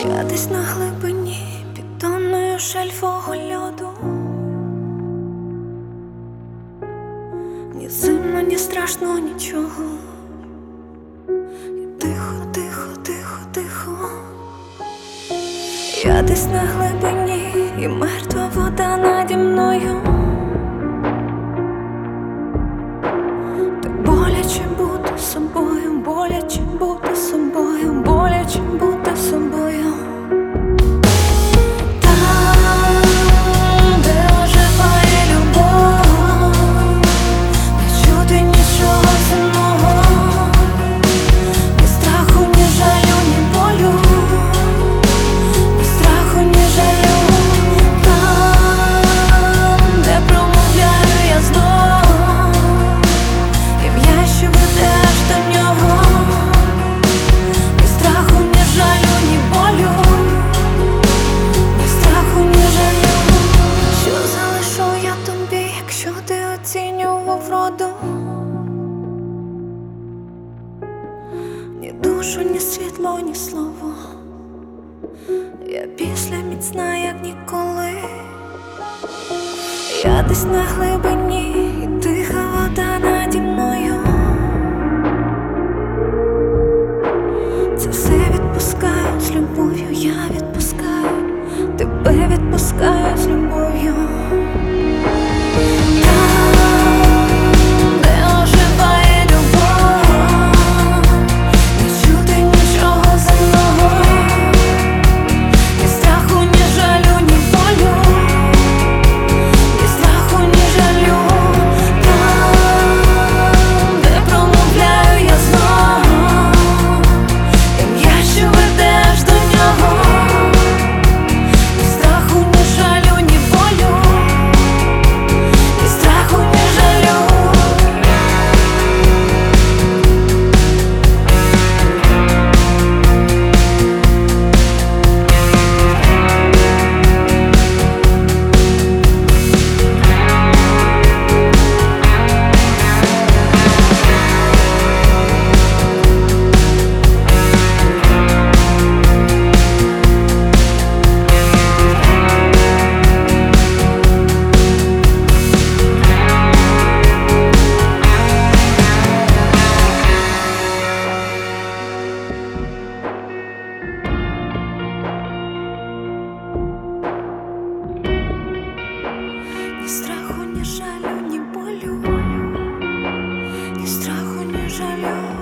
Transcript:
Я десь на глибині під тонною шельфового льоду. Ні зимно, ні страшно, нічого. І тихо, тихо, тихо, тихо. Я десь на глибині, і мертва вода наді мною. Так боляче бути собою, боляче бути собою, боляче бути собою. Там, де оживає любов, не чути нічого земного, ні страху, ні жалю, ні болю, ні страху, ні жалю. Там, де промовляю я знов ім'я, що ведеш до нього, ні страху, ні жалю, ні болю, ні страху, ні жалю. Що залишу я тобі, якщо ти оцінював вроду? Ні душу, ні світло, ні слово. Я після міцна, як ніколи. Я десь на глибині, і тиха вода наді мною. Це все відпускаю з любов'ю, я відпускаю, тебе відпускаю з любов'ю. Там, де оживає любов, не чути нічого земного, ні страху, ні жалю, ні болю, ні страху, ні жалю. Там, де промовляю я знов ім'я, що ведеш до нього, ні страху, ні жалю, ні болю, ні страху, ні жалю. Ні страху, ні жалю, ні болю, ні страху, ні жалю.